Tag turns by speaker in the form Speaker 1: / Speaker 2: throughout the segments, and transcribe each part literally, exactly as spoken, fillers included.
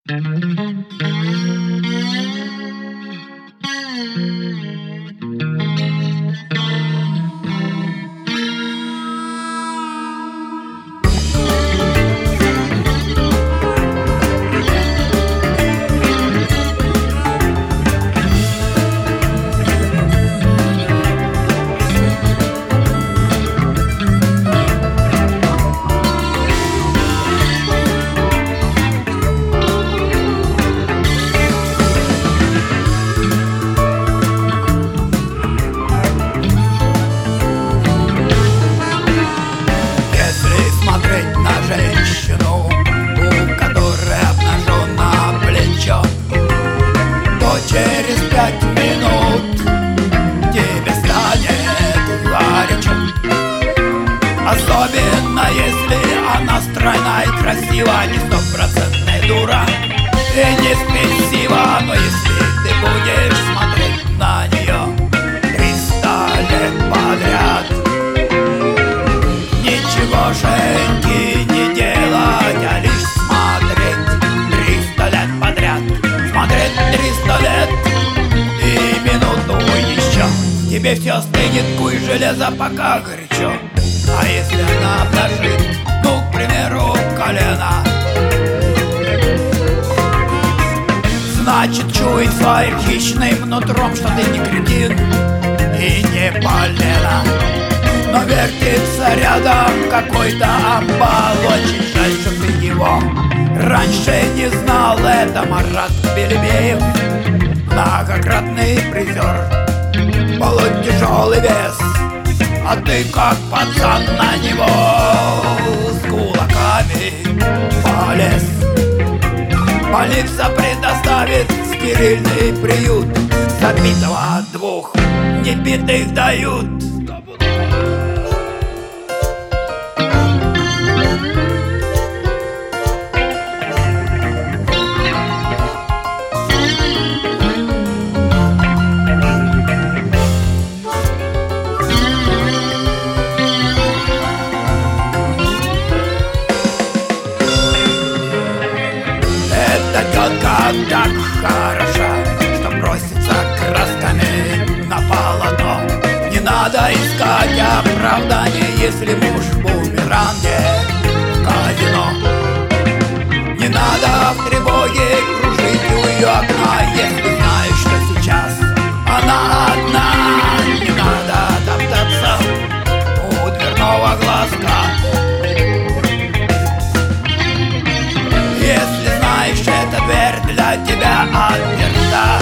Speaker 1: Особенно если она стройна и красива, не стопроцентная дура и не спесива. Но если ты будешь смотреть на нее триста лет подряд, ничегошеньки не делать, а лишь смотреть триста лет подряд. Смотреть триста лет и минуту еще, тебе все остынет, куй железо, пока горячо. А если она обнажит, ну, к примеру, колено, значит, чует своим хищным нутром, что ты не кретин и не полено. Но вертится рядом какой-то амбал, очень жаль, что ты его раньше не знал. Это Марат Белебеев, многократный призер, полон тяжелый вес. А ты как пацан на него с кулаками полез. Полиция предоставит стерильный приют, забитого двух небитых дают. Так хороша, что бросится красками на полотно. Не надо искать оправдания, если муж в бумеранге в казино. Не надо в тревоге кружить у ее окна, если знаешь, что сейчас она одна. Не надо топтаться у дверного глазка, если знаешь, эта дверь для тебя отперта.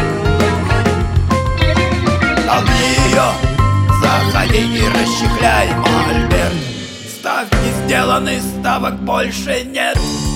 Speaker 1: Толкни ее, заходи и расчехляй мольберт. Ставки сделаны, ставок больше нет.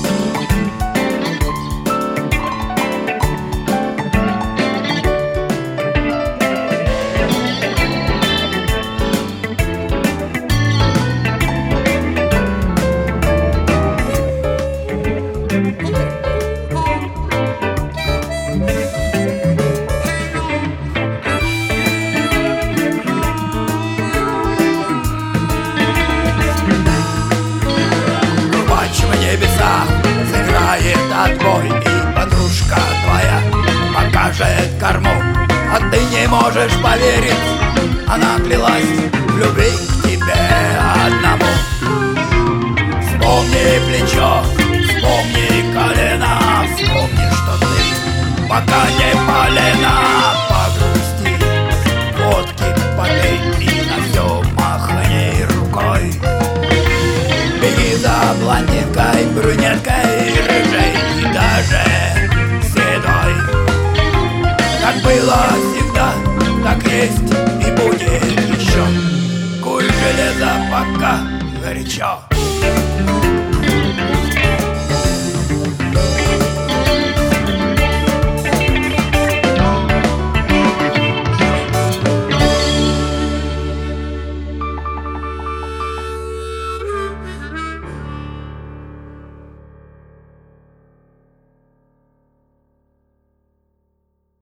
Speaker 1: Сыграет отбой, и подружка твоя покажет корму, а ты не можешь поверить, она клялась в любви к тебе одному. Вспомни плечо, вспомни колено, вспомни, что ты пока не полена. Погрусти, водки попей и на все махни рукой. Беги за блондинкой, брюнеткой, рыжей и даже седой. Как было всегда, так есть и будет еще. Куй железо, пока горячо.